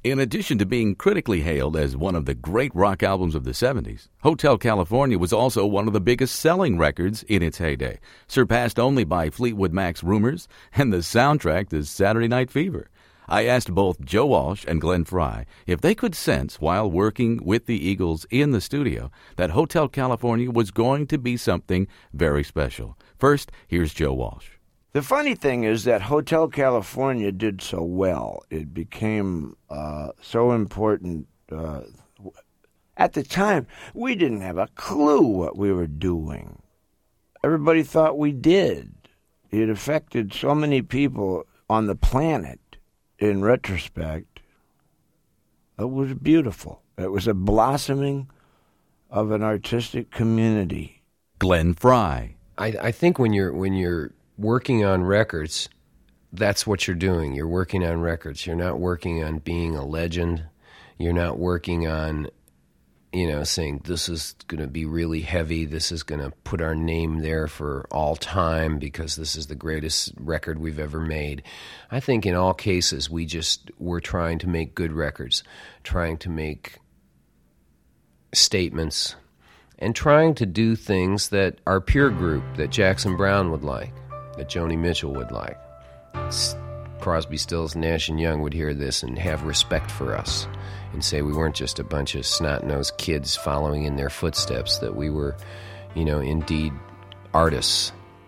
In addition to being critically hailed as one of the great rock albums of the 70s, Hotel California was also one of the biggest selling records in its heyday, surpassed only by Fleetwood Mac's Rumors and the soundtrack to Saturday Night Fever. I asked both Joe Walsh and Glenn Frey if they could sense while working with the Eagles in the studio that Hotel California was going to be something very special. First, here's Joe Walsh. The funny thing is that Hotel California did so well. It became so important. At the time, we didn't have a clue what we were doing. Everybody thought we did. It affected so many people on the planet. In retrospect, it was beautiful. It was a blossoming of an artistic community. Glenn Frey. I think when you're working on records, that's what you're doing. You're working on records. You're not working on being a legend. You're not working on, saying this is going to be really heavy. This is going to put our name there for all time because this is the greatest record we've ever made. I think in all cases, we're trying to make good records, trying to make statements, and trying to do things that our peer group, that Jackson Browne would like, that Joni Mitchell would like. Crosby, Stills, Nash & Young would hear this and have respect for us and say we weren't just a bunch of snot-nosed kids following in their footsteps, that we were, indeed artists.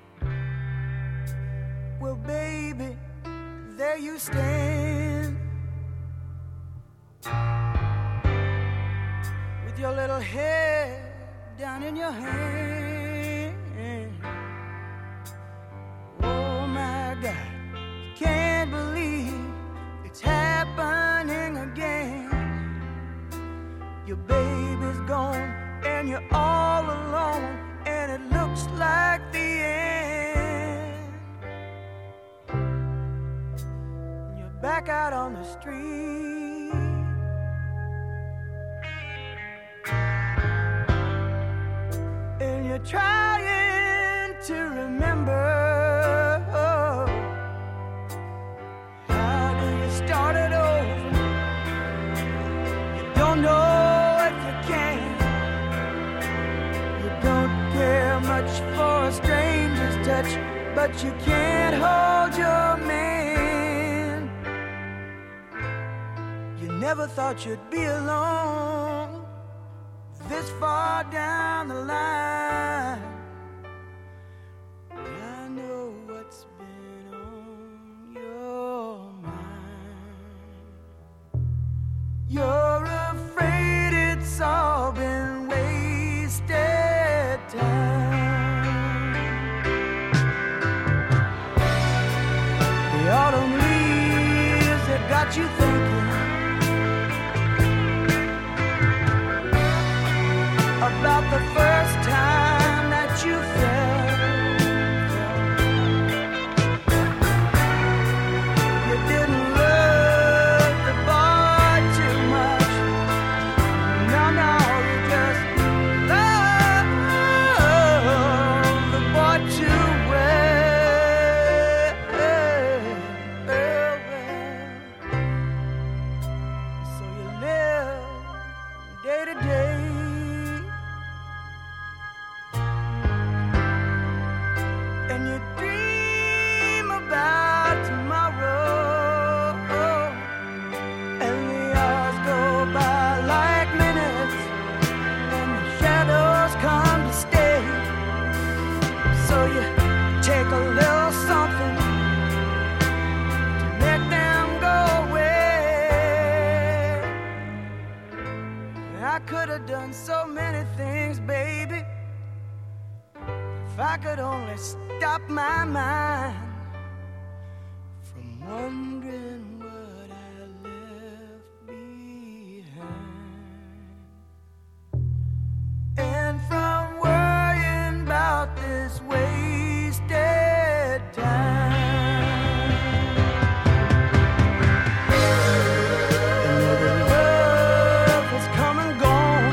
Well, baby, there you stand with your little head down in your hand. Oh, my God, can't believe it's happening again. Your baby's gone and you're all alone, and it looks like the end. You're back out on the street, and you're trying to remember. How do you start it over? You don't know. For a stranger's touch, but you can't hold your man. You never thought you'd be alone this far down the line. I know what's been on your mind. You're afraid it's all been wasted time. The autumn leaves that got you thinking about the first time that you felt. You didn't love the boy too much. No, you just love the boy too well. So you live day to day, and you dream about tomorrow, and the hours go by like minutes, and the shadows come to stay. So you take a little something to make them go away. I could have done so many things, baby, if I could only stop my mind from wondering what I left behind, and from worrying about this wasted time. Another love has come and gone.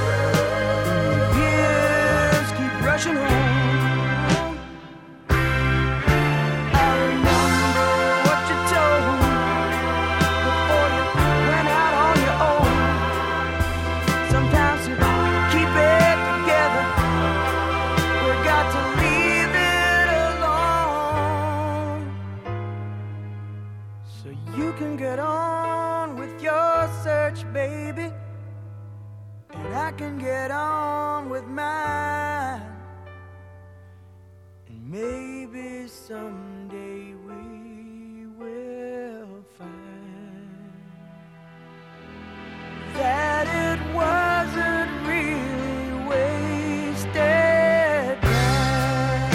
Years keep rushing on. So you can get on with your search, baby, and I can get on with mine. And maybe someday we will find that it wasn't really wasted time.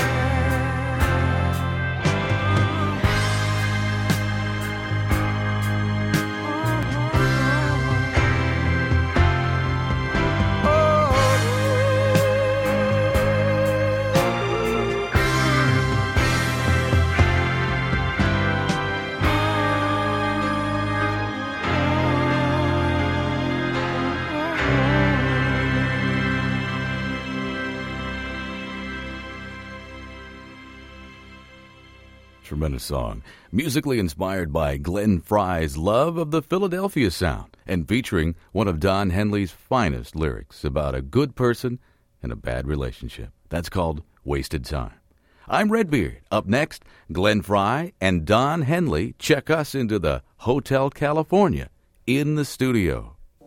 Tremendous song, musically inspired by Glenn Frey's love of the Philadelphia sound and featuring one of Don Henley's finest lyrics about a good person and a bad relationship. That's called Wasted Time. I'm Redbeard. Up next, Glenn Frey and Don Henley check us into the Hotel California in the studio.